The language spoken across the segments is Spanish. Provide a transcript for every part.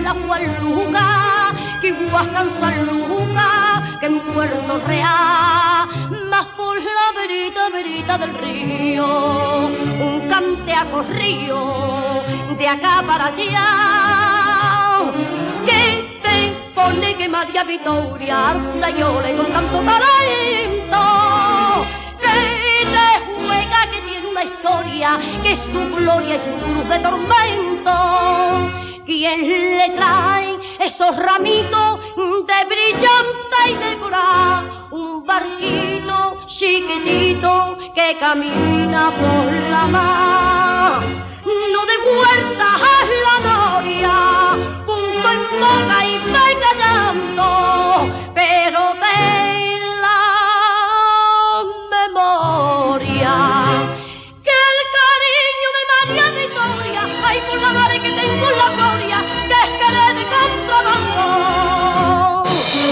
la Guadaluca, que Huascan San Luca, que en Puerto Real, más por la verita del río, un canteaco río, de acá para allá, que te pone que María Victoria alzayole con tanto talento, que te juega que tiene una historia, que es su gloria y su cruz de tormento. ¿Quién le trae esos ramitos de brillante y de coral? Un barquito chiquitito que camina por la mar. No de vueltas a la noria, punto en boca y ve callando, pero de la memoria. Que el cariño de María Victoria, ay por la madre que tengo en la gloria, que es querer de contrabando.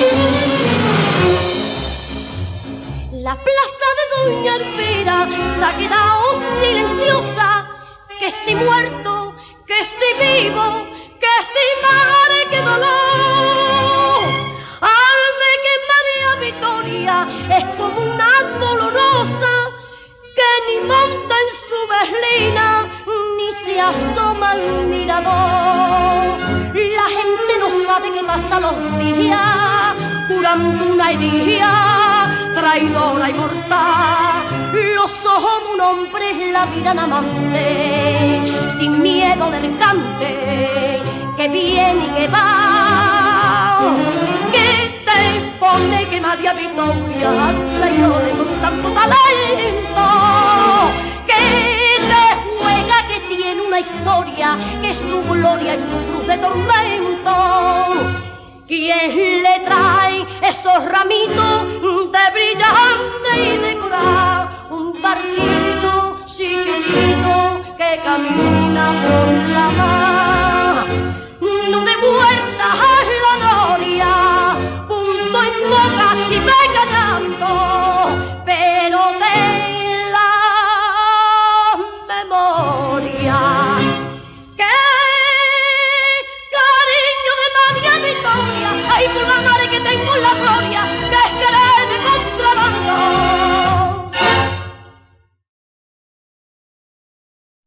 La plaza de Doña Elvira se ha quedado silenciosa, que si muerto, que si vivo, que si madre, que dolor. Al ver que María Victoria es como una dolorosa, que ni monta en su berlina, ni se asoma al mirador. La gente no sabe qué pasa los días, curando una herida, traidora y mortal. Los ojos de un hombre la miran amante, sin miedo del cante, que viene y que va. Que te pone que María Victoria alzayole con tanto talento, que te juega que tiene una historia, que es su gloria y su cruz de tormento. ¿Quién le trae esos ramitos de brillante y de coral? Un barquito chiquitito que camina por